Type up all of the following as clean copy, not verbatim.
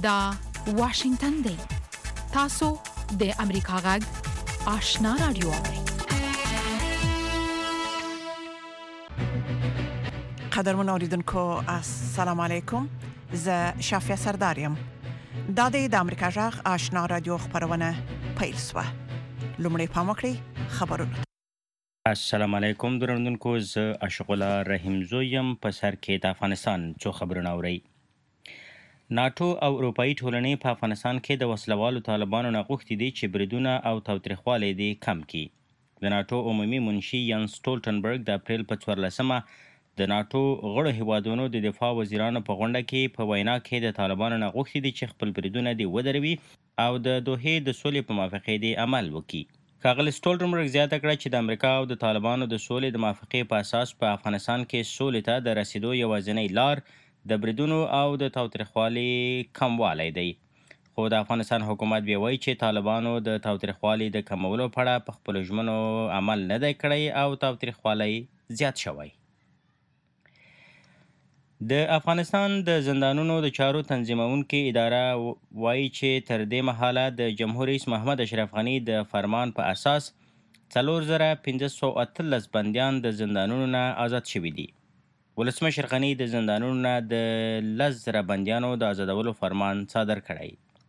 دا واشنگتن دی. تاسو د امریکا غږ آشنا رادیو اورئ. قدرمن اوریدونکو السلام علیکم. زه شافیا سردارم. دا د امریکا غږ آشنا رادیو خبرونه پیل شوه. لومړی پام وکړئ خبرونه. السلام علیکم درنوونکو، زه عاشق الله رحیم زویم. په سر کې د افغانستان څو خبرونه اورئ. ناتو او اروپایي ټولنې په افغانستان کې د وسلوالو طالبانو نه غوښتي دي چې بریدونه او تاوتریخوالی دې کم کړي. د ناتو عمومي منشي ینس سټولټنبرګ د اپریل په 14مه د ناتو غړو هیوادونو د دفاع وزیرانو په غونډه کې په وینا کې د طالبانو نه غوښتي دي چې خپل بریدونه دې ودروي او د دوحې د سولې په موافقې دې عمل وکړي. ښاغلي سټولټنبرګ زیاته کړه چې د امریکا او د طالبانو د سولې د موافقې په اساس په افغانستان کې سولې ته د رسیدو یوازینی لار د بریدونو او د تاوتریخوالي کموالی دی. خو د افغانستان حکومت بیا وایي چې طالبانو د تاوتریخوالي د کمولو په اړه په خپلو ژمنو عمل نه دی کړی او تاوتریخوالی زیات شوی. د افغانستان د زندانونو د چارو تنظیمونکې اداره وایي چې تر دې مهاله د جمهور رئیس محمد اشرف غني د فرمان په اساس 4518 بندیان د زندانونو نه آزاد شوي دي. ولسمشر غني د زندانونو نه د 10,000 بندیانو د آزادولو فرمان صادر کړی.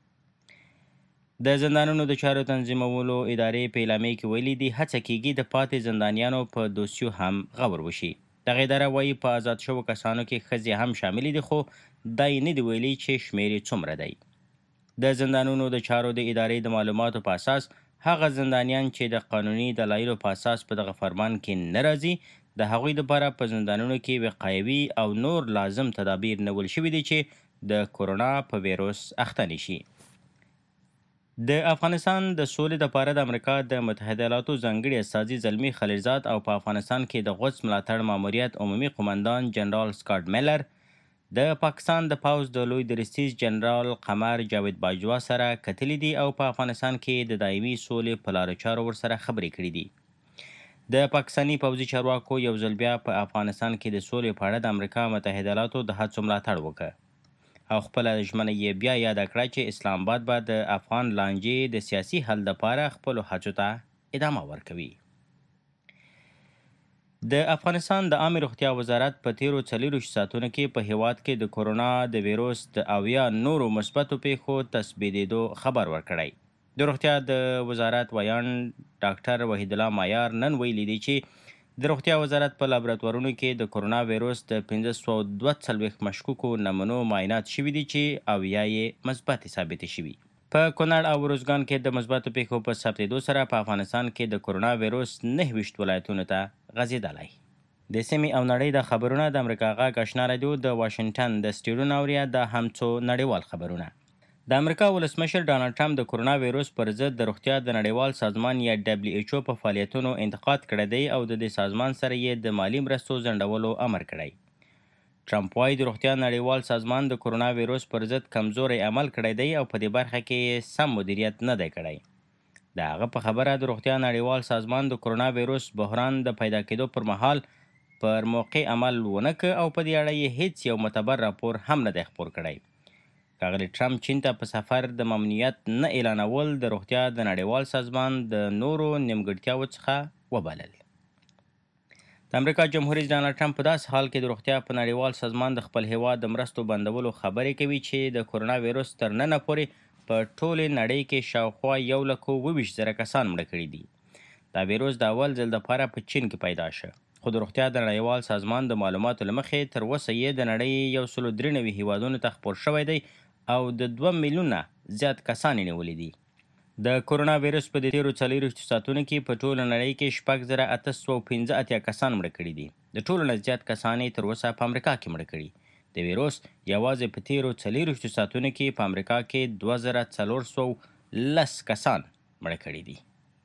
د زندانونو د چارو تنظیمولو ادارې په اعلامیه کې ویلي دي هڅه کیږي د پاتې زندانیانو په دوسیو هم غور وشي. دغه اداره وایي په آزاد شوو کسانو کې ښځې هم شاملې دي، خو دا یې نه دي ویلي چې شمیر یې څومره دی. د زندانونو د چارو د ادارې د معلوماتو په اساس هغه زندانیان چې د قانوني دلایلو په اساس په دغه فرمان کې نه راځي، د هغوی لپاره په زندانونو کې وقایوي او نور لازم تدابیر نیول شوي دي چې د کورونا په ویروس اخته نشي. د افغانستان د سولې لپاره د امریکا د متحده ایالاتو ځانګړي استازي زلمي خلیلزاد او په افغانستان کې د غوڅ ملاتړ ماموریت عمومي قومندان جنرال سکاټ میلر د پاکستان د پوځ د لوی درستیز جنرال قمر جاوید باجوا سره کتلي دي او په افغانستان کې د دایمي سولې په لارو چارو ورسره خبرې کړي دي. د پاکستاني پوځي چارواکو یو ځل بیا په افغانستان کې د سولې په اړه د امریکا متحده ایالاتو د هڅو ملاتړ وکړ او خپله ژمنه یې بیا یاده کړه چې اسلام آباد به د افغان لانجې د سیاسي حل لپاره خپلو هڅو ته ادامه ورکوي. د افغانستان د عامې روغتیا وزارت په تیرو 24 ساعتونو کې په هیواد کې د کورونا د ویروس د 80 نورو مثبتو پیښو تثبیتېدو خبر ورکړی. د روغتیا د وزارت ویان ډاکټر وحید الله مایار نن ویلي دی چې د روغتیا وزارت په لابراتوارونو کې د کورونا ویروس د 542 مشکوکو نمونو معاینات شوي دي چې 80 یې مثبتې ثابتې شوي. په کونړ او روزګان کې د مثبتو پیښو په ثبتېدو سره په افغانستان کې د کورونا ویروس 29 ولایتونو ته غځېدلی. د سیمې او نړۍ د خبرونه د امریکا غږ آشنا رادیو د واشنګټن د سټډیو نه اورئ. دا هم څو نړیوال خبرونه. د امریکا ولسمشر ډانلډ ټرمپ د کورونا ویروس پر ضد د روغتیا د نړیوال سازمان یا WHO په فعالیتونو انتقاد کړی دی او د دې سازمان سره یې د مالی مرستو ځنډولو امر کړی. ټرمپ وایي د روغتیا نړیوال سازمان د کورونا ویروس پر ضد کمزوری عمل کړی دی او په دې برخه کې سم مدیریت نه دی کړی. د هغه په خبره د روغتیا نړیوال سازمان د کورونا ویروس بحران د پیدا کېدو پر مهال پر موقع عمل ونه کړ او په دې اړه یې هیڅ یو معتبر راپور هم نه دی خپور کړی. ښاغلي ټرمپ چین ته په سفر د ممنوعیت نه اعلانول د روغتیا د نړیوال سازمان د نورو نیمګړتیاوو څخه وبلل. د امریکا جمهور رئیس ډانلډ ټرمپ په داسې حال کې د روغتیا په نړیوال سازمان د خپل هیواد د مرستو بندولو خبرې کوي چې د کورونا ویروس تر ننه پورې په ټولې نړۍ کې شاوخوا 1,22,000 کسان مړه کړي دي. دا ویروس د اول ځل دپاره په چین کې پیدا شه، خو د روغتیا د نړیوال سازمان د معلوماتو له مخې تر اوسه یې د نړۍ 193 هیوادونو ته خپور شوی دی او د 2 میلیونه زیات کسان یې نیولي دي. د کورونا ویروس په تیرو 24 ساعتونو کې په ټوله نړۍ کې 6,815 کسان مړه کړي دي. د ټولو نه زیات کسان یې تر اوسه په امریکا کې مړه کړي. د ویروس یوازې په تیرو 24 ساعتونو کې په امریکا کې 2,410 کسان مړه کړي دي.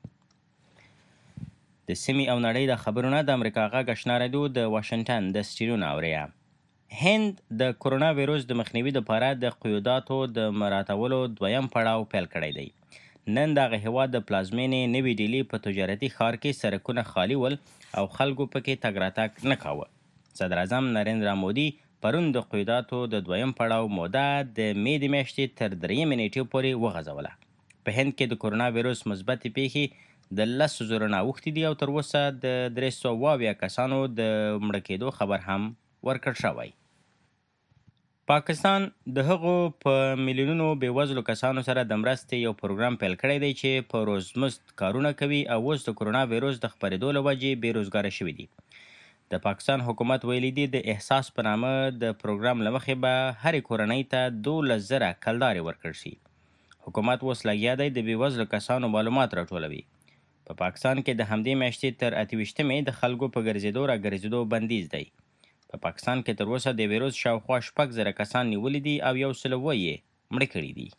د سیمې او نړۍ د خبرونه د امریکا غږ آشنا رادیو د واشنګټن د سټډیو نه اورئ. هند د کورونا ویروس د مخنیوي لپاره د قیوداتو د مراعاتولو دویم پړاو پیل کړی دی. نن دغه هیواد د پلازمینې نوې ډیلي په تجارتي ښار کې سړکونه خالي ول او خلکو پکې تګ راتګ نه کاوه. صدر اعظم نریندرا مودي پرون د قیوداتو د دویم پړاو موده د مې د میاشتې تر 3 نیټې پورې وغځوله. په هند کې د کرونا ویروس مثبتې پیښې د 10,000 نه اوښتې دي او تر اوسه د 320 کسانو د مړه کېدو خبر هم ورکړ شوی. پاکستان د هغو په میلیونونو بېوزلو کسانو سره د مرستې یو پروګرام پیل کړی دی چې په روزمزد کارونه کوي او اوس د کرونا ویروس د خپرېدو له وجې بېروزګاره شوي دي. د پاکستان حکومت ویلي دی د احساس په نامه د پروګرام له مخې به هرې کورنۍ ته 12,000 کلدارې ورکړل شي. حکومت اوس لګیا دی د بېوزلو کسانو معلومات راټولوي. په پاکستان کې د همدې میاشتې تر 28 د خلکو په ګرځېدو راګرځېدو بندیز دی. په پاکستان کې تر اوسه د ویروس شاوخوا 6,000 کسان نیولي دي او 100 یې مړه کړي دي.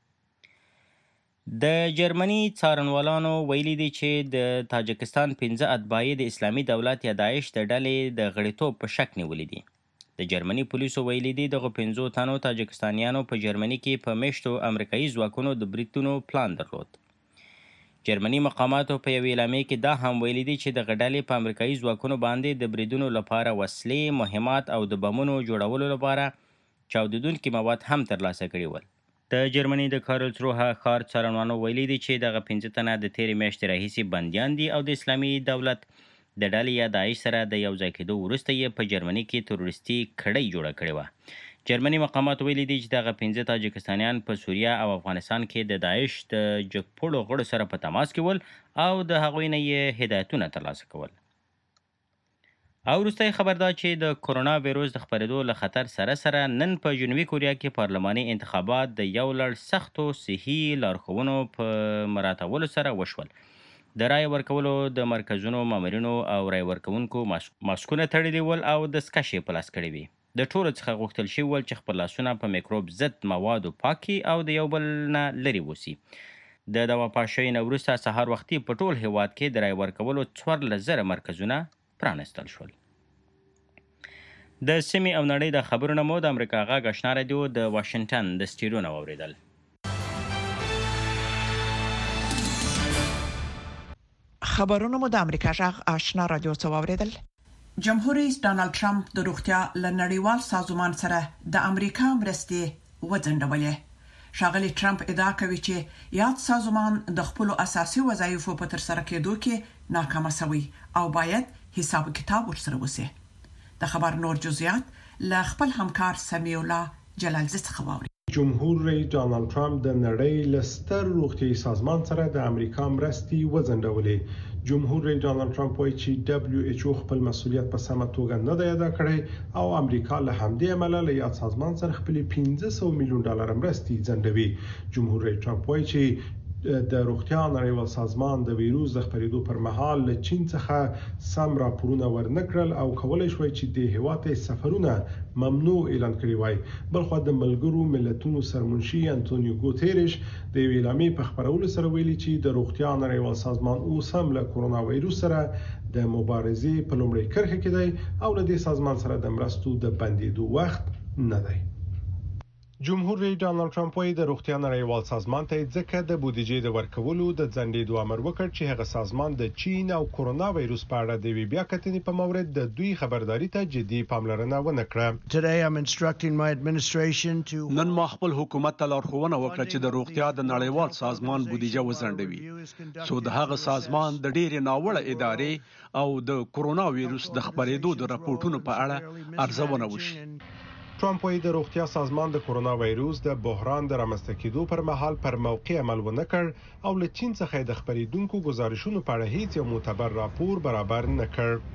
د جرمني څارنوالانو ویلي دي چې د تاجکستان 15 اتباعي د اسلامي دولت یا داعش د ډلې د غړیتوب په شک نیولي دي. د جرمني پولیسو ویلي دي دغه 15 تنو تاجکستانیانو په جرمني کې په میشتو امریکایي ځواکونو د بریدونو پلان درلود. جرمني مقاماتو په یوې اعلامیې کې دا هم ویلي دي چې دغه ډلې په امریکایي ځواکونو باندې د بریدونو لپاره وسلې، مهمات او د بمونو جوړولو لپاره چاودیدونکي مواد هم ترلاسه کړي ول. د جرمني د کارلسروه ښار څارنوالانو ویلي دي چې دغه 15 تنه د تېرې میاشتې راهیسې بندیان دي او د اسلامي دولت د ډلې یا داعش سره د یو ځای کېدو وروسته یې په جرمني کې تروریستي کړۍ جوړه کړې وه. جرمني مقامات ویلي دي چې دغه 15 تاجکستانیان په سوریه او افغانستان کې د داعش د جګپوړو غړو سره په تماس کې ول او د هغوی نه یې هدایتونه ترلاسه کول. او وروستی خبر دا چې د کرونا ویروس د خپرېدو له خطر سره سره نن په جنوبي کوریا کې پارلماني انتخابات د یو لړ سختو صحي لارښوونو په مراعاتولو سره وشول. د رای ورکولو د مرکزونو مامورینو او رای ورکوونکو ماسکونه تړلي ول او دستکشې په لاس کړې وي. د ټولو څخه غوښتل شوي ول چې خپل لاسونه په میکروب ضد موادو پاکي او د یو بل نه لرې وسي. د دوا پاش شوي نه وروسته سهار وختي په ټول هیواد کې د رای ورکولو 14,000 مرکزونه پرانستل شول. د سیمې او نړۍ د خبرونه مو د امریکا غږ آشنا رادیو د واشنګټن د سټوډیو نه واورېدل. خبرونه مو د امریکا غږ آشنا رادیو څخه واورېدل. جمهور رئیس ډانلډ ټرمپ د روغتیا له نړیوال سازمان سره د امریکا مرستې وځنډولې. ښاغلي ټرمپ ادعا کوي چې یاد سازمان د خپل اساسي وظایفو په تر سره کېدو کې ناکام شوی او باید حساب کتاب ورسره وسی. د خبر نور جزئیات له خپل همکار سمیع الله جلالزی څخه واوري. جمهور رئیس ډانلډ ټرمپ د نړۍ له ستر روغتیايي سازمان سره د امریکا مرستې وځنډولې. جمهور رئیس ډانلډ ټرمپ وایي چې WHO خپل مسؤلیت په سمه توګه نه دی ادا کړی او امریکا له همدې امله له یاد سازمان سره خپل $500 میلیون مرستې ځنډوي. جمهور رئیس ټرمپ وایي چې د روغتیا نړیوال سازمان د ویروس د خپرېدو پر مهال له چین څخه سم راپورونه ورنکړل او کولای شوی چې د هیواد سفرونه ممنوع اعلان کړي وای. بلخو د ملګرو ملتونو سرمنشي انټونیو ګوتيريش د اعلامیې په خبرولو سره ویلي چې د روغتیا نړیوال سازمان اوس هم له کرونا وایروس سره د مبارزې په لومړۍ کرښه کې دی او له دې سازمان سره د مرستو د بندیدو وخت نه دی. جمهور رئیس ډانلډ ټرمپ وايي د روغتیا نړیوال سازمان ته ځکه د بودیجې د ورکولو د ځنډېدو امر وکړ چې هغه سازمان د چین او کرونا وایروس په اړه د بیا کتنې په مورد د دوی خبرداري ته جدي پاملرنه ونه کړه. نن ما خپل حکومت ته لارښوونه وکړه چې د روغتیا د نړیوال سازمان بودیجه وځنډوي څو د هغه سازمان د ډېرې ناوړه ادارې او د کرونا وایروس د خپرېدو د راپورټونو په اړه ارزونه وشي. ټرمپ وايي د روغتیا سازمان د کرونا وایروس د بحران د رامنځته کېدو پر مهال پر موقع عمل ونه کړ او له چین څخه د خبرېدونکو گزارشونو په اړه هیڅ یو معتبر راپور برابر نه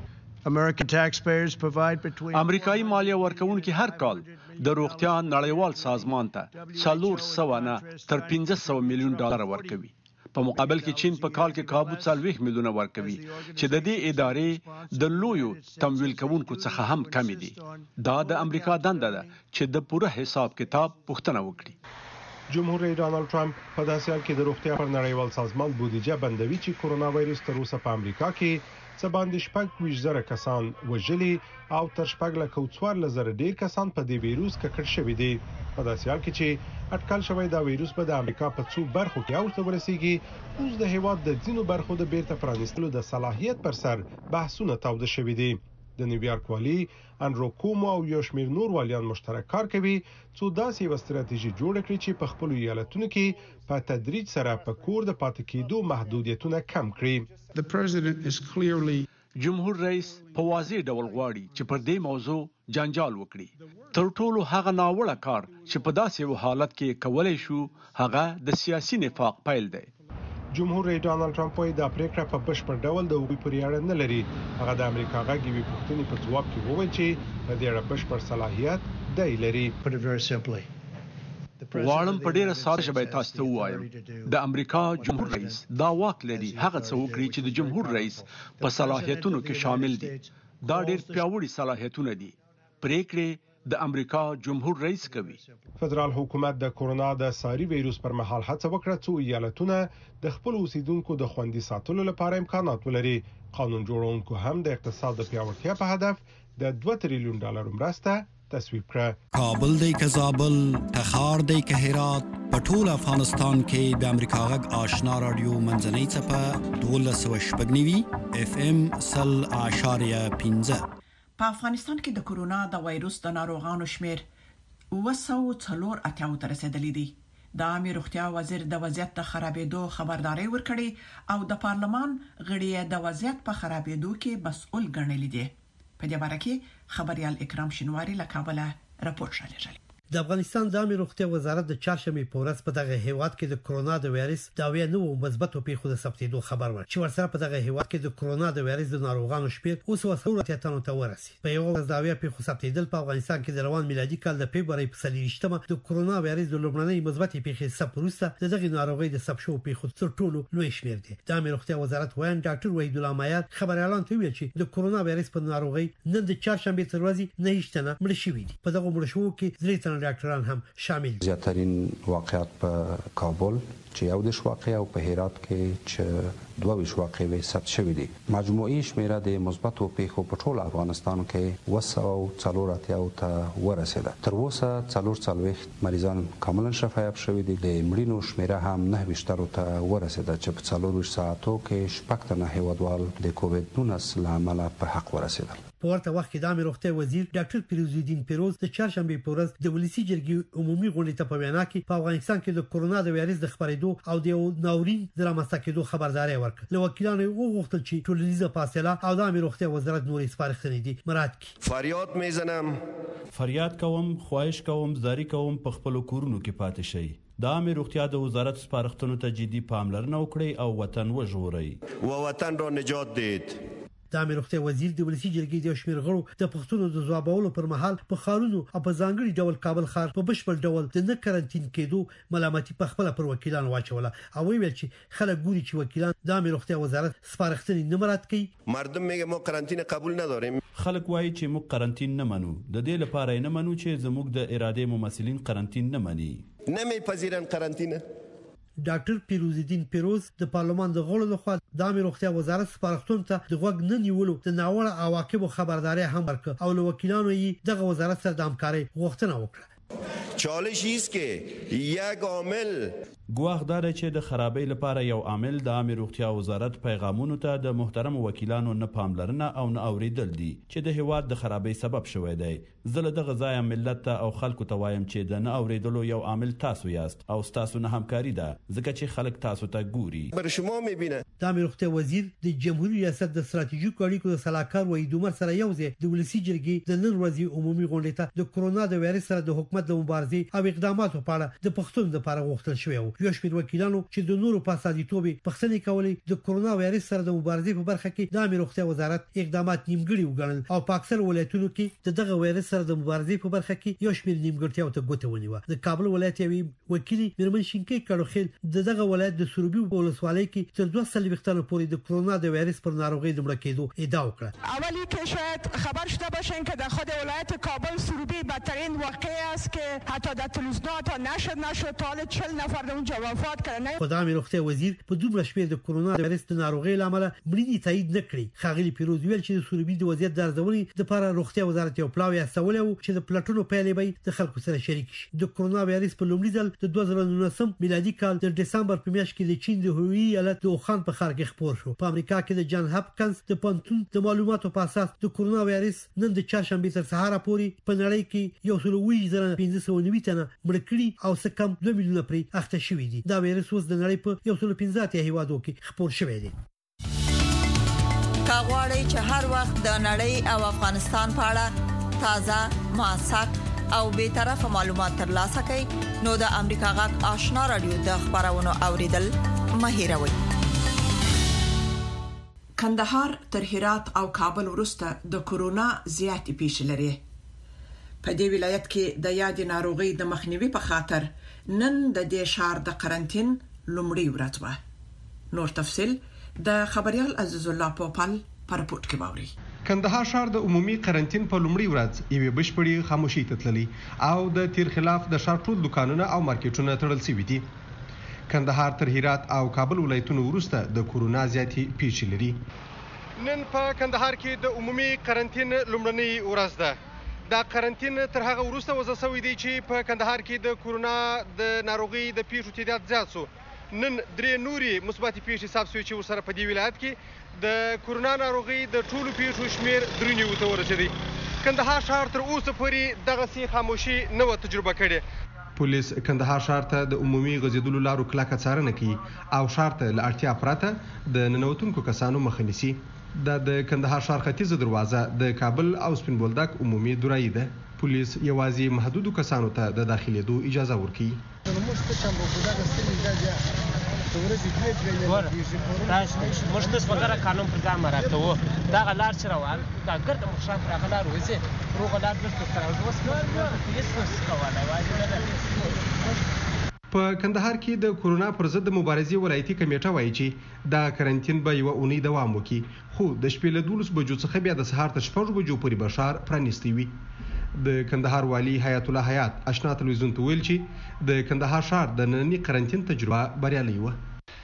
کړ. امریکایي مالیه ورکوونکي هر کال د روغتیا نړیوال سازمان ته 400 نه تر 500 میلیون ډالر ورکوي. په مقابل کې چین په کال کې کابو 40 میلیونه ورکوي چې د دې ادارې د لویو تمویل کوونکو څخه هم کم دي. دا د امریکا دنده ده چې د پوره حساب کتاب پوښتنه وکړي. جمهور رئیس ډانلډ ټرمپ په داسې حال کې د روغتیا پر نړیوال سازمان بودیجه بندوي چې کرونا وایروس تر اوسه په امریکا کې څه باندې 26,000 کسان وژلي او تر 4,14,000 ډیر کسان په دې وایروس ککړ شوي دي. په داسې حال کې چې اټکل شوی دا وایروس به د امریکا په څو برخو کې اوج ته ورسیږي، اوس د هیواد د ځینو برخو د بیرته پرانیستلو د صلاحیت پر سر بحثونه تاوده شوي دي. د نیویارک والی انډرو کومو او یو شمېر نور والیان مشترک کار کوي څو داسې یو ستراتیژي جوړ کړي چې په خپل ایالتونو کې په تدریج سره په کور د پاتې کېدو محدودیتونه کم کړي. جمهور رئیس په واضح ډول غواړي چې پر دې موضوع جنجال وکړي. تر ټولو هغه ناوړه کار چې په داسې یو حالت کې کولای شو هغه د سیاسي نفاق پیل دی. جمهور رئیس ډانلډ ټرمپ وايي دا پریکړه په بشپړ ډول د هغوی پورې اړه نه لري. هغه د امریکا غږ یوې پوښتنې په ځواب کې وویل چې په دې اړه بشپړ صلاحیت دی لري. غواړم په ډیره ساده ژبه تاسو ته ووایم د امریکا جمهور رئیس دا واک لري هغه څه وکړي چې د جمهور رئیس په صلاحیتونو کې شامل دي. دا ډیر پیاوړي صلاحیتونه دي. پریکړې د امریکا جمهور رئیس کوي. فدرال حکومت د کورونا د ساري وایروس پر مهال هڅه وکړه چې ایالتونه د خپل اوسیدونکو د خوندي ساتلو لپاره امکانات ولري. قانون جوړونکو هم د اقتصاد د پیاوړتیا په هدف د 2 تریلیون ډالر مرسته تصویب کړه. کابل دی که زابل، تخار دی که هرات، په ټول افغانستان کې د امریکا غږ آشنا رادیو منځنۍ څپه 1290 FM 0.15. په افغانستان کې د کورونا د وایروس د ناروغانو شمیر 284 ته رسیدلی دی. د عامه روغتیا وزیر د وضعیت د خرابېدو خبرداري ورکړي او د پارلمان غړي د وضعیت په خرابېدو کې مسؤل ګڼل دي. په دې اړه کې خبريال اکرام شینواری له کابل راپور شریکوي. د افغانستان د عامه روغتیا وزارت د چهارشنبه په ورځ په دغه هیواد کې د کورونا د وایرس د 9 مثبتو پیښو د ثبتېدو خبر ورکړ چې ورسره په دغه هیواد کې د کورونا د وایرس د ناروغانو شمېر اوس وسوره تنو ته ورسید. په یو ورځ د 9 پیښو ثبتېدل په افغانستان کې د روان میلادي کال د فبراير په 23مه د کورونا وایرس د لومړنۍ مثبتې پیښې ثبت وروسته دغه ناروغي د ثبت شوو پیښو تر ټولو لوی شمېر دی. د عامه روغتیا وزارت وایي ډاکټر وحید الله مایار خبريالان ته ویل چې د کورونا وایرس په ناروغي نن د چهارشنبه تر ورځې نه هیڅ مړ شوي دي. په دغه مړ شوو کې 3 تن ډاکټران هم شامل. زیاترین واقعات په کابل چې یو د واقع او په هرات کې چې 22 واقعې ثبت شوې دي. مجموعي شمیره د مثبتو پیښو په ټول افغانستان کې 244 ته ورسېده. تر اوسه 440 مریضان کاملا شفایاب شوي دي. د مړینو شمیره هم 29 ته ورسېده چې په 24 ساعتو کې 6 تنه هیوادوال د کووډ-19 لامل په حق ورسېدل. په ورته وخت کې د عامه روغتیا وزیر ډاکټر پیروزالدین پیروز د چهارشنبه په ورځ د ولسی جرګې عمومي غونډې ته په وینا کې په افغانستان کې د کورونا د وایرس د خپرېدو او د ناورین د رامنځته کېدو خبرداري ورکړه. له وکیلانو وغوښتل چې ټولنیزه فاصله او د عامه روغتیا وزارت نورې سپارښتنې دي مراعات کړي. فریاد کوم، خواهش کوم، زاری کوم په خپل کورونو کې پاتې شئ. د عامه روغتیا د وزارت سپارښتنو ته جدي پاملرنه وکړئ او وطن وژغورئ. وطن را نجات دید. د عامه روغتیا وزیر د ولسی جرګې د شمیر غړو د پښتون د ځوابولو پر مهال په خارونو او په ځانګړي ډول کابل ښار په بشپړ ډول د نه کارانتین کېدو ملامتي په خپل پر وکیلانو واچوله او ویل چې خلک ګوري چې وکیلان د عامه روغتیا وزارت سپارښتنې نه مراعات کوي. مردم میگه ما قرنطینه قبول نداریم. خلک وایي چې موږ قرنطین نه منو. د دې لپاره نه منو چې زموږ د اراده ممثلین قرنطین نه مني. نمیپذیرن قرنطینه. ډاکټر پیروزالدین پیروز د پارلمان د غړو لخوا د عامه روغتیا وزارت سپارښتنو ته د غوږ نه نیولو د ناوړه عواقبو خبرداري هم ورکړه او له وکیلانو یې دغه وزارت سره د همکارۍ غوښتنه وکړه. چالش است که یک عامل ګواښ دا دی چې د خرابۍ لپاره یو عامل د عامه روغتیا وزارت پیغامونو ته د محترم وکیلانو نه پاملرنه او نه اوریدل دي چې د هیواد د خرابۍ سبب شوی دی. زه له دغه ځایه ملت ته او خلکو ته وایم چې د نه اوریدلو یو عامل تاسو یاست او تاسو نه همکاري ده ځکه چې خلک تاسو ته ګوري. بر شما میبینه. د عامه روغتیا وزیر د جمهوریت ریاست د ستراتیژیکو اړیکو د سلاکار وحید عمر سره یوځای د ولسی جرګې د نن ورځې عمومي غونډې ته د کورونا د وایرس سره د حکومت د مبارزې او اقداماتو په اړه د پښتون لپاره غوښتل شوی و. یو شمېر وکیلانو چې د نورو په اساسیتوب پښتنې کولې د کورونا وایرس سره د مبارزې په برخه کې د عامه روغتیا وزارت اقدامات نیمګړي وګڼل او په اکثر ولایتونو کې دغه وایرس سره د مبارزې په برخه کې یو شمېر نیمګړتیاو ته ګوته ونیوه. د کابل ولایت یوې وکیل میرمن شینکې کړوخیل دغه ولایت د سروبي ولسوالۍ کې تر 200 وختانو پورې د کورونا د وایرس پر ناروغي د مړ کېدو ادعا وکړه. اولی که شاید خبر شده باشین که در خود ولایت کابل سروبی بدترین واقعه است که حتی در تلویزیون تا نشد تا حالا 40 نفر در اونجا وفات کردن. خدام روغتیا وزیر په دومره شمېر د کرونا وایرس د ناروغۍ لامل مړینې تایید نه کړې. ښاغلي پیروز ویل چې د سروبي د وضعیت د ارزونې لپاره روغتیا وزارت یو پلاوی استولی و چې د پلټونو پیلې به د خلکو سره شریک شي. د کرونا وایرس په لومړي ځل د 2019 میلادي کال د دسمبر په میاشت کې د چین د هویي ایالت د اوخان په ښار کې خپور شو. په امریکا کې د جان هاپکنز د پانتون د معلوماتو په اساس د کرونا وایرس نن د چهارشنبه تر سهار پورې په نړۍ کې 1.15 تنه مړ کړي او څه کم 2 میلیونه پرې اخته شوي دي. دا وایرس اوس د نړۍ په 115 هیوادو کې خپور شوی دی. کاغوري چې هر وخت د نړۍ او افغانستان په اړه تازه موثق او به طرفه معلومات ترلاسه کړئ نو د امریکا غږ آشنا رادیو د خبرونو اوریدل مه هیروئ. کندهار تر هرات او کابل وروسته د کورونا زیاتې پیښې لري. په دې ولایت کې د یاد ناروغي د مخنیوي په خاطر نن د دې شهر د قرنټین لومړی ورځ و. نور تفصيل د خبريال عزیز الله پوپل پر پورت کې باوري. کندهار شهر د عمومي قرنټین په لومړی ورځ یوه بشپړي خاموشي ته تللی او د تیر خلاف د شهر ټول دکانونه او مارکیټونه تړل شوي دي. کندهار تر هرات او کابل ولایتونو وروسته د کورونا زیاتې پیښې لري. نن په کندهار کې د عمومي قرنټین لومړنی ورځ ده. دا قرنټین تر هغه وروسته وضع شوی دی چې په کندهار کې د کورونا د ناروغي د پیښو تعداد زیات شو. نن درې نوري مثبت پیښې حساب شوي چې ورسره په دې ولایت کې د کورونا ناروغي د ټولو پیښو شمیر 93 ته ورسېدی. کندهار شهر تر اوسه پورې دغه سي خاموشي نه و تجربه کړې. پولیس کندهار شهر ته د عمومي غځېدلو لارو کلکه څارنه کوي او شهر ته له اړتیا پرته د ننوتونکو کسانو مخه نیسي. د کندهار ښار ختیځه دروازه د کابل او سپین بولدک عمومي دورایي ده. پولیس یوازې محدودو کسانو ته د داخليدو اجازه ورکوي. موږ د وګړه قانون پر ځای مراته وو دا غلار چې روان دا ګرد مخشان پر غلار وځي روغ لار د سترګو وسه پولیس وسکواله وایي. په کندهار کې د کورونا پر ضد مبارزې ولایتي کمیټه وایي چې دا قرنټین به یو اونۍ دوام وکړي خو د شپې له 12 بجو څخه بیا د سهار تر 6 بجو پورې بشار پرانیستی وي. د کندهار والی حیات الله حیات آشنا تلویزیون ته ویل چې د کندهار شهر د نننی قرنټین تجربه بریالي و.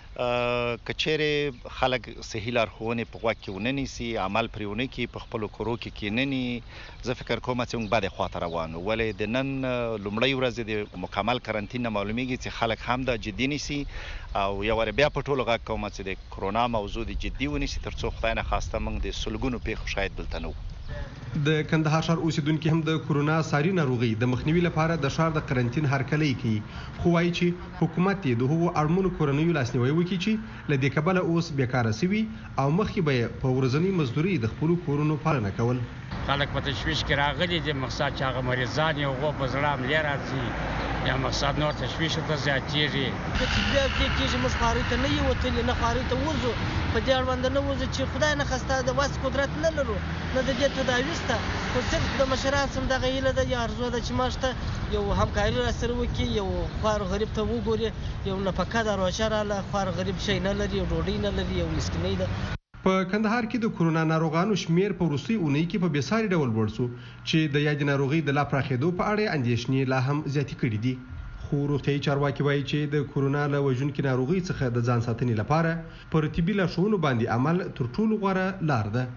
کچېره خلک صحیح لارښوونې په غوږ کې وننیسي عمل پرې ونه کړي په خپلو کورو کې کینني. زه فکر کوم چې موږ بعد خواته روان یو ولې د نن لومړی ورځ د مکمل قرنټین نه معلومیږي چې خلک هم د جدي نیسي او یو ور بیا په ټولو غږ کوم چې د کرونا موضوع د جدي ونیسي ترڅو خدای نه خواسته موږ د سلګونو پیښو شاید دلته نه د کندهار شهر اوسیدونکو هم د کورونا ساري ناروغي د مخنیوي لپاره د شهر د قرنټین هرکلی کوي خو وايي چې حکومت د هغو اړمنو کورنیو لاسنیوي وکړي چې له دې کبله اوس بیکاره سوي او مخکې به په ورځنی مزدوري د خپل کورونو پالنه کول. خلک په تشویش کې راغلي دي مقصد چې هغه مریضان یو غو په زړه عملیه راځي یا مقصد نور تشویش ته زیاتېږي. چې بیا کېږي موږ خاري ته نه یو تل نه خاري ته ورځو په دې اړوند نه وځي چې خدای نه خسته د واس قدرت نه لرو نه د دې تداوی سته خو صرف د مشران سم دغه هیله ده یا ارزو ده چې ماشته یو همکاري را سره وکړي یو خوار غریب ته وګوري یو نفقه د روشه راله خوار غریب شي نه لري ډوډۍ نه لري یو مسکینۍ ده. په کندهار کې د کورونا ناروغانو شمیر په وروستي اونۍ کې په بېساري ډول لوړ شو چې د یاد ناروغي د لا پراخېدو په اړه اندېښنې لا هم زیاتې کړې دي. خو روغتیايي چارواکي وایي چې د کورونا له وژونکي ناروغۍ څخه د ځان ساتنې لپاره پر طبي لارښوونو باندې عمل تر ټولو غوره لار ده.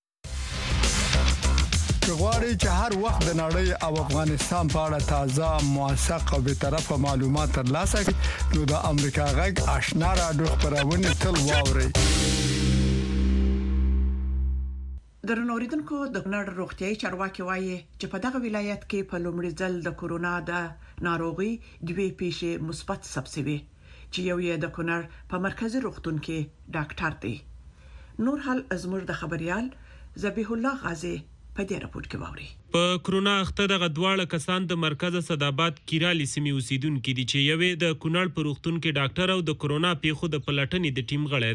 غواړئ چې هر وخت د نړۍ او افغانستان په اړه تازه موثق او به طرفه معلومات ترلاسه کړئ نو د امریکا غږ آشنا رادیو خبرونه تل واورئ. درنو اوریدونکو د نړۍ روغتیايي چارواکي وایي چې په دغه ولایت کې په لومړي ځل د کورونا د ناروغي دوه پیښې مثبت ثبت شوې چې یو یې د کونړ په مرکزی روغتون کې ډاکټر دی. نور حال زموږ د خبريال ذبیح الله غازی په دې راپور کې واوري. په کرونا اخته دغه دواړه کسان د مرکز صداباد کیرالی سیمې اوسیدونکو دي چې یوې د کونړ په روغتون کې ډاکټر او د کرونا پیښو د پلټنې د ټیم غړی دی.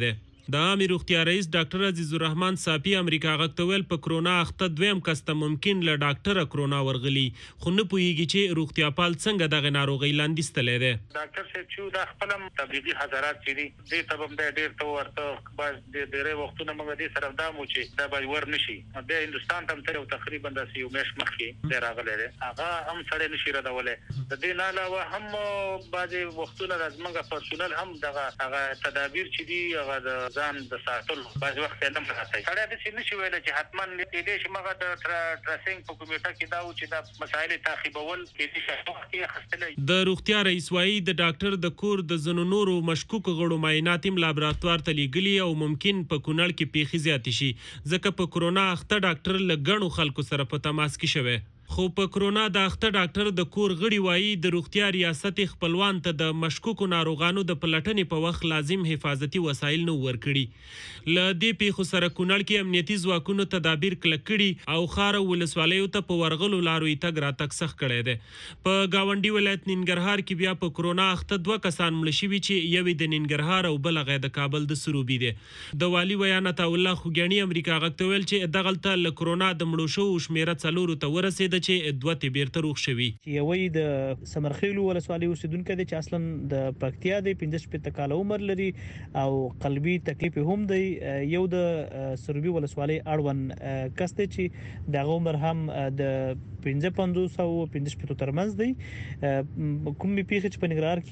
د عامې روغتیا رئیس ډاکټر عزیز الرحمن صافي امریکا غږ ته ویل په کرونا اخته دویم کس ته ممکن له ډاکټره کرونا ورغلی خو نه پوهیږي چې روغتیا پال څنګه دغه ناروغي لاندې ستلی دی. ډاکټر صاحب چې دا خپل تبلیغي حضرات چې دي دې ته هم ډېر ته ورته بس ډېرې وختونه موږ دې سره دا مو چې دا به ور نشي د هندستان ته تر تقریبا د یو میاشت مخکې ډېر راغلی دی هغه هم سړی نشي ردولی. د دې نه علاوه هم بعضې وختونه زموږ پرسونل هم دغه هغه تدابیر چې دي هغه د ځان د ساتلو بعض وخت یې نه مراتي سړی داسې نشي ویلی چې حتما کېدای شي موږ د ټرسینګ په کمیټه کې دا و چې دا مسایل تعقیبول کېدای شي وخت یې اخیستلی. د روغتیا رئیس وایي د ډاکټر د کور د ځینو نورو مشکوکو غړو معاینات هم لابراتوار ته لیږلي او ممکن په کونړ کې پیښې زیاتې شي ځکه په کرونا اخته ډاکټر له ګڼو خلکو سره په تماس کې شوی. خو په کرونا د اخته ډاکټر د کور غړي وایي د روغتیا ریاست خپلوان ته د مشکوکو ناروغانو د پلټنې په وخت لازم حفاظتي وسایل نه ورکړي. له دې پیښو سره کونړ کې امنیتي ځواکونو تدابیر کلک کړي او خار ولسوالیو ته په ورغلو لارو یې تګ راتګ سخت کړی دی. په گاونډي ولایت ننګرهار کې بیا په کرونا اخته 2 کسان مړه شوي چې یوې د ننګرهار او بل هغه د کابل د سروبي دی. د والي ویان عطاالله خوګیاڼي امریکا غږ ته ویل چې دغلته له کرونا د مړو شوو شمیره 4 ته ورسېده چې 2 ته بیرته روغ شوي. یوې د سمرخیلو ولسوالۍ اوسیدونکو دی چې اصلا د پکتیا دی 15 کاله عمر لري او قلبي تکلیف هم دی. یو د سروبي ولسوالۍ اړوند کس دی چې د عمر هم د 55 او 15 ترمنځ دی. کوم پیښه چې په ننګرهار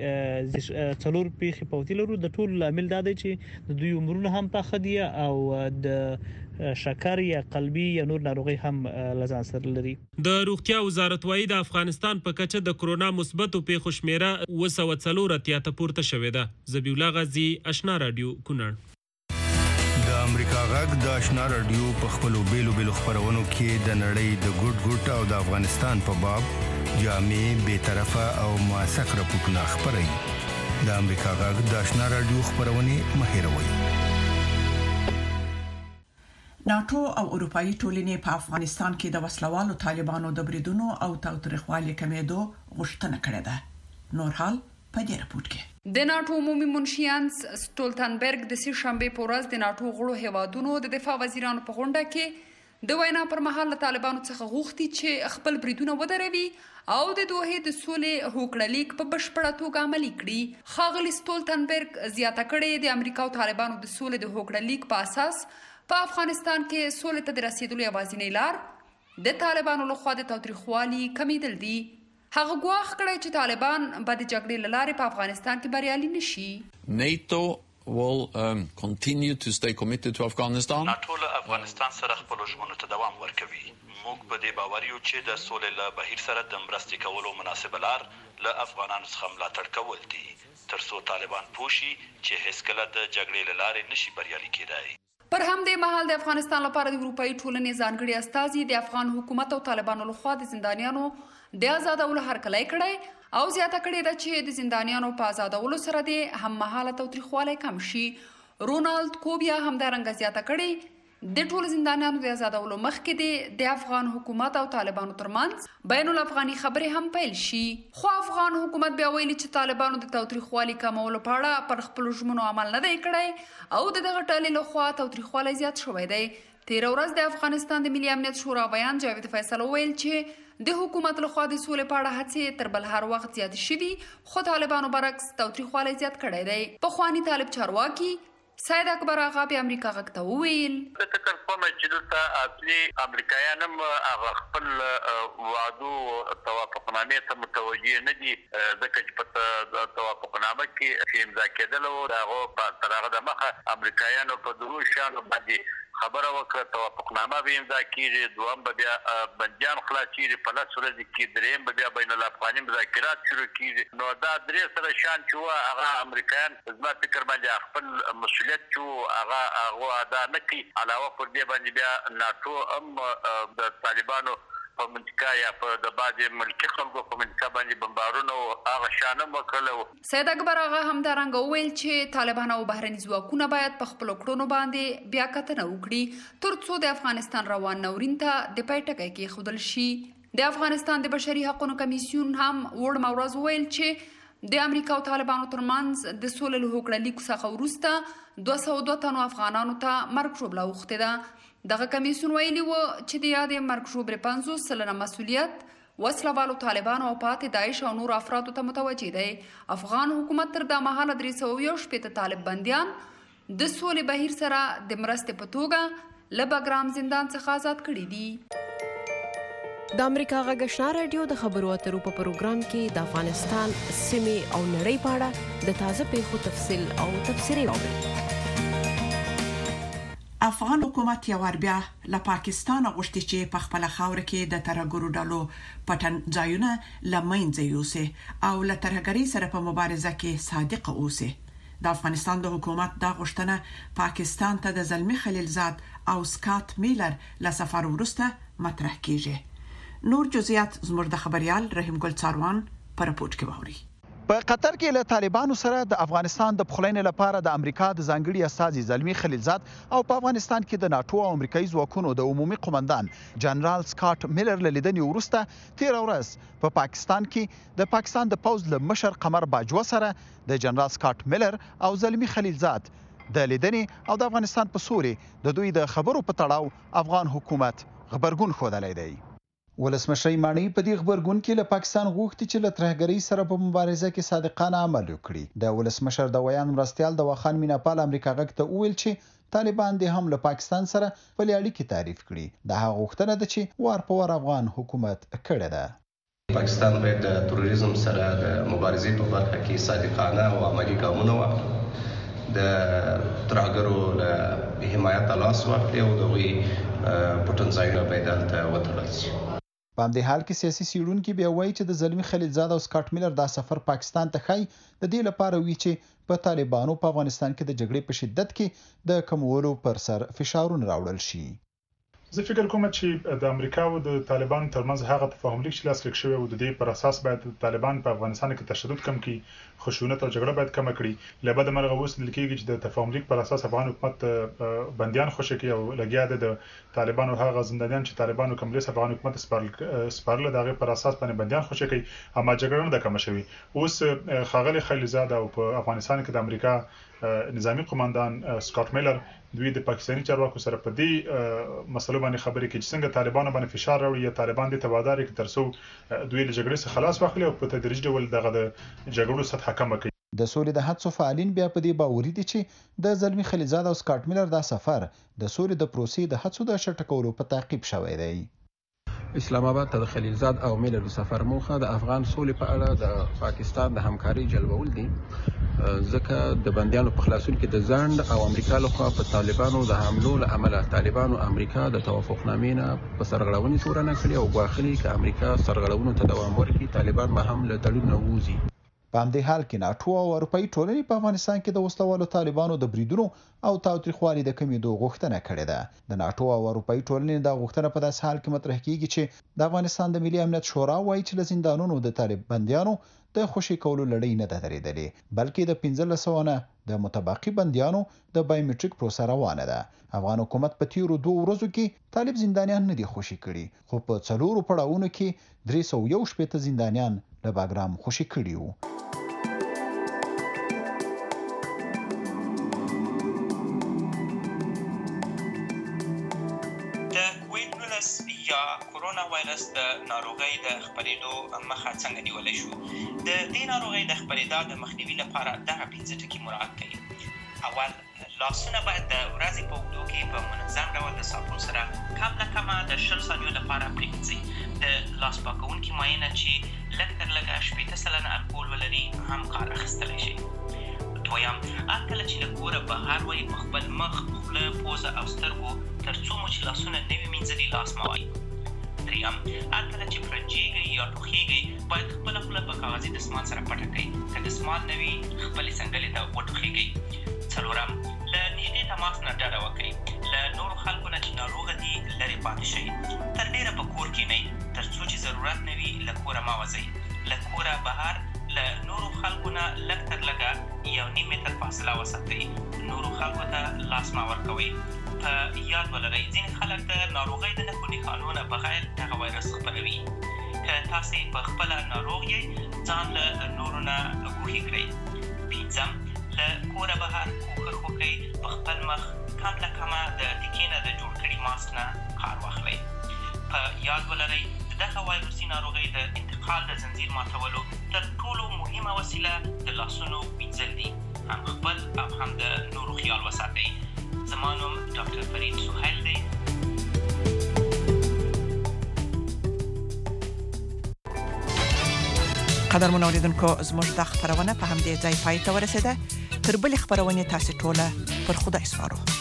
کې 4 پیښې پوتې لرو د ټول عامل دا دی چې د دوی عمرونه هم پاخه دي او د شکر یا قلبي یا نور ناروغي هم لزان سره لري. د روغتیا وزارت وایي د افغانستان په کچه د کرونا مثبتو پیښو شمیره 240 ته پورته شوې ده. ذبیح الله غازی، آشنا رادیو، کونړ. د امریکا غږ د آشنا رادیو په خپلو بیلو خپرونو کې د نړۍ د ګډ او د افغانستان په باب جامع، بی‌طرفه او موثق راپورټونه خپروي. د امریکا غږ د آشنا رادیو خپرونې مه هېروئ. ناتو او اروپאי ټولنې په افغانستان کې د وسلوالو طالبانو د بریدونو او تاوتریخوالي کمیدو غوښتنه کړې ده. نور حال په دې راپورټ کې. د ناتو عمومي منشیانس سټولتنبرګ د سې شنبه په ورځ د ناتو غړو هیوادونو د دفاع وزیرانو په غونډه کې د وینا پر مهال له طالبانو څخه غوښتي چې خپل بریدونه ودروي او د دوه د سولې هوکړه لیک په بشپړه توګه عملي کړي. ښاغلي سټولتنبرګ زیاته کړې د امریکا او طالبانو د سولې د هوکړه لیک په اساس په افغانستان کې سولې ته د رسیدلو یوازینی لار د طالبانو لخوا د تاوتریخوالي کمیدل دي. هغه ګواښ کړی چې طالبان به د جګړې له لارې په افغانستان کې بریالي نشي. NATO will continue to stay committed to Afghanistan. ناتو له افغانستان سره خپل ژمنو ته دوام ورکوي. موږ په دې باور یو چې د سولې له بهیر سره د مرستې کولو مناسب لار له افغانانو څخه ملاتړ کول دي ترڅو طالبان پوښي چې هیڅکله د جګړې له لارې نشي بریالي کېدای. پر همدې مهال د افغانستان لپاره د اروپאי ټولنې ځانګړي استازي د افغان حکومت او طالبانو لخوا د زندانیانو د آزادولو هرکلی کړی او زیاته کړې ده چې د زندانیانو په آزادولو سره د هممهاله تاوتریخوالی کم شي. رونالد کوبیا همدارنګه زیاته کړې د ټول زندانیانو د آزادولو مخکې د افغان حکومت او طالبانو ترمنځ بین الافغاني خبرې هم پیل شي. خو افغان حکومت بیا ویلي چې طالبانو د تاوتریخوالي کمولو په اړه پر خپلو ژمنو عمل نه دی کړی او د دغه ډلې لخوا تاوتریخوالی زیات شوی دی. تېره ورځ د افغانستان د ملي امنیت شورا بیان جاوید فیصل وویل چې د حکومت لخوا د سولې په اړه هڅې تر بل هر وخت زیات شوي خو طالبانو برعکس تاوتریخوالی زیات کړی دی. پخواني طالب چارواکي سید اکبر آغا په امریکا غږ ته وویل د فکر کوم چې دلته اصلي امریکایان هم هغه خپل وعدو توافقنامې ته متوجه نه دي ځکه چې په توافقنامه کې چې امضا کېدل او هغه تر هغه د مخه امریکایانو په دغو شیانو باندې خبره وکړه توافقنامه به امضا کېږي، دوم به بیا بندیان خلاصېږي، په 10 ورځې کې درېیم به بیا بین الافغاني مذاکرات شروع کېږي. نو دا درې سره شیان چې وه هغه امریکایان زما فکر باندې خپل مسؤلیت چې هغه ادا نه کړي. علاوه پر دې باندې بیا ناټو هم د طالبانو په منطقه یا په د بعضې ملکي خلکو په منطقه باندې بمبارونه او هغه شیان هم وکړل. سید اکبر آغا همدارنګه وویل چې طالبان او بهرني ځواکونه باید په خپلو کړنو باندې بیا کتنه وکړي تر څو د افغانستان روان ناورین ته د پای ټکی کېښودل شي. د افغانستان د بشري حقوقو کمیسیون هم وړمه ورځ وویل چې د امریکا او طالبانو ترمنځ د سولې له هوکړه لیک څخه وروسته 202 تنو افغانانو ته مرګ ژوبله اوښتې ده. دغه کمیسیون ویلي و چې د یادې مرګ ژوبلې 50% مسؤلیت وسله والو طالبانو او پاتې داعش او نور افرادو ته متوجه دی. افغان حکومت تر دا مهاله 301 طالب بندیان د سولې بهیر سره د مرستې په توګه له بګرام زندان څخه آزاد کړي دي. د امریکا غږ آشنا رادیو د خبرو اترو په پروګرام کې د افغانستان سیمې او نړۍ په اړه د تازه پیښو تفصیل او تبصرې اورئ. افغان حکومت یو بیا له پاکستان غوښتي چې په خپل خاور کې د ترهګرو ډلو پټن ځایونه لمنځه یوسي او له ترهګرۍ سره په مبارزه کې صادق اوسي. د افغانستان د حکومت دا غوښتنه پاکستان ته د زلمی خلیلزاد او سکاٹ میلر له سفر وروسته مطرح کیږي. نور جزئیات زموږ د خبريال رحیم ګل څاروان پر راپورټ کې ووري. په قطر کې له طالبانو سره د افغانستان د پخلینې لپاره د امریکا د ځانګړي استازي زلمی خلیلزاد او په افغانستان کې د ناتو او امریکایي ځواکونو د عمومي قومندان جنرال سکاٹ میلر له لیدنې وروسته 13 ورځ په پاکستان کې د پاکستان د پوز له مشر قمر باجوه سره د جنرال سکاٹ میلر او زلمی خلیلزاد د لیدنې او د افغانستان په سوري د دوی د خبرو په تړاو افغان حکومت خبرګون ښودلی دی. ولسمشر مانی په دې خبرګون کې له پاکستان غوښتي چې له ترهګرۍ سره په مبارزه کې صادقانه عمل وکړي. د ولسمشر د ویان مرستيال د واخان میناپال امریکا غږ ته وویل چې طالبان د هم له پاکستان سره په اړیکې تعریف کړي. د هغه غوښتنه ده چې وار په وار افغان حکومت کړی ده. پاکستان باید د تروریزم سره د مبارزې په برخه کې صادقانه او عملی ګامونه واخلي. د ترهګرو له حمایت لاس واخلي او دغوی پټنځایونه باید دلته وتړل شي. په همدې حال کې سیاسي څېړونکي بیا وایي چې د زلمی خلیلزاد او سکاٹ میلر دا سفر پاکستان ته ښایي د دې لپاره وي چې په طالبانو په افغانستان کې د جګړې په شدت کې د کمولو پر سر فشارونه راوړل شي. زه فکر کوم چې د امریکا او د طالبانو ترمنځ هغه تفاهم لیک چې لاسلیک شوی و د دې پر اساس باید طالبان په افغانستان کې تشدد کم کړي، خشونت او جګړه باید کم کړي. لبد مرغه اوس لیکيږي چې د تفاهم لیک پر اساس افغان حکومت بنديان خوشی کوي او لګیا د طالبانو هغه زندانیان چې طالبانو کوملیس افغان حکومت سپارل دغه پر اساس باندې بنديان خوشی کوي، اما جګړه نه د کم شوی. اوس خاغلی خلیلزاد او په افغانستان کې د امریکا نظامی قومندان سکاٹ میلر دوی د پاکستاني چارواکو سره په دې مسلو باندې خبرې کوي چې څنګه طالبانو باندې فشار راوړي یا طالبان د تبادر کې ترسو دوی له جګړې څخه خلاص واخلي او په تدریج ډول دغه د جګړو سطح کم کړي. د سولې د هڅو فعالین بیا په دې باوري دي چې د زلمی خلیلزاد او سکاٹ میلر دا سفر د سولې د پروسې د هڅو د شټکولو په تعقیب شوی دی. اسلام آباد ته د خلیلزاد او میلر سفر موخه د افغان سولې په اړه د پاکستان د همکاري جلبول دي، ځکه د بندیانو په خلاصون کې د ځنډ او امریکا لخوا په طالبانو د حملو له امله طالبانو امریکا د توافقنامې نه په سرغړونې تورنه کړې او غواخلي چې امریکا سرغړونو ته دوام ورکړي، طالبان به هم له تړون نه ووځي. په همدې حال کې ناتو او اروپایي ټولنې په افغانستان کې د وسلوالو طالبانو د بریدونو او تاوتریخوالي د کمیدو غوښتنه کړې ده. د ناتو او اروپایي ټولنې دا غوښتنه په داسې حال کې مطرح کیږي چې د افغانستان د ملي امنیت شورا وایي چې له زندانونو د طالب بنديانو د خوشي کولو لړۍ نه ده درېدلې، بلکې د 1500 نه د متبقي بنديانو د بایومټریک پروسه روانه ده. افغان حکومت په تیرو 2 ورځو کې طالب زندانیان نه دي خوشي کړي، خو په 4 پړاوونو کې 311 زندانیان له باګرام خوشي کړي وو. یا کورونا وایرس د ناروغۍ د خپرېدو مخه څنګه نیولی شو؟ د دې ناروغۍ د خپرېدا د مخنیوي لپاره دغه 5 ټکي مراعات کړئ. اول، لاسونه باید د ورځې په اوږدو کې په منظم ډول د صابون سره کم نه کمه د 20 ثانیو لپاره پرېمنځئ. د لاس پاکونکي مایع چې لږ تر لږه 80% الکول ولري هم کار اخیستلی شي. دویم، هر کله چې له کوره بهر وئ په خپل مخ، خوله، پوزه او سترګو تر څو مو چې لاسونه نه وي مینځلي لاس مه وهئ. دریم، هر کله چې پرنجېږئ یا ټوخېږئ باید خپله خوله په کاغذي دستمال سره پټه کړئ. که دستمال نه وي خپلې څنګلې ته وټوخېږئ. څلورم، له نږدې تماس نه ډډه وکړئ. له نورو خلکو نه چې ناروغه دي لرې پاتې شئ. تر ډېره په کور کښېنئ تر څو چې ضرورت نه وي له کوره مه وځئ. له کوره بهر له نورو خلکو نه لږ تر لږه 1.5 متر فاصله وساتئ. نورو خلکو ته لاس مه ورکوئ. په یاد ولرئ ځینې خلک د ناروغۍ د نښو نښانو نه بغیر دغه وایرس خپروي. که تاسو په خپل ناروغ یې ځان له نورو نه ګوښه کړئ. پنځم له کوره بهر کوښښ وکړئ په خپل مخ کم له کمه د ټیکې نه د جوړ کړي ماسک نه کار واخلئ. په یاد ولرئ دغه وایروسي ناروغۍ د انتقال د زنجیر ماتولو تر ټولو مهمه وسیله د لاسونو مینځل دي. هم خپل او هم د نورو خیال وساتئ. زما نوم ډاکټر فرید سهیل دی. قدرمن اوریدونکو زموږ د خبرونه په همدې ځای پای ته ورسیده. تر بلې خبرونه تاسو ټول پر خدای سپارو.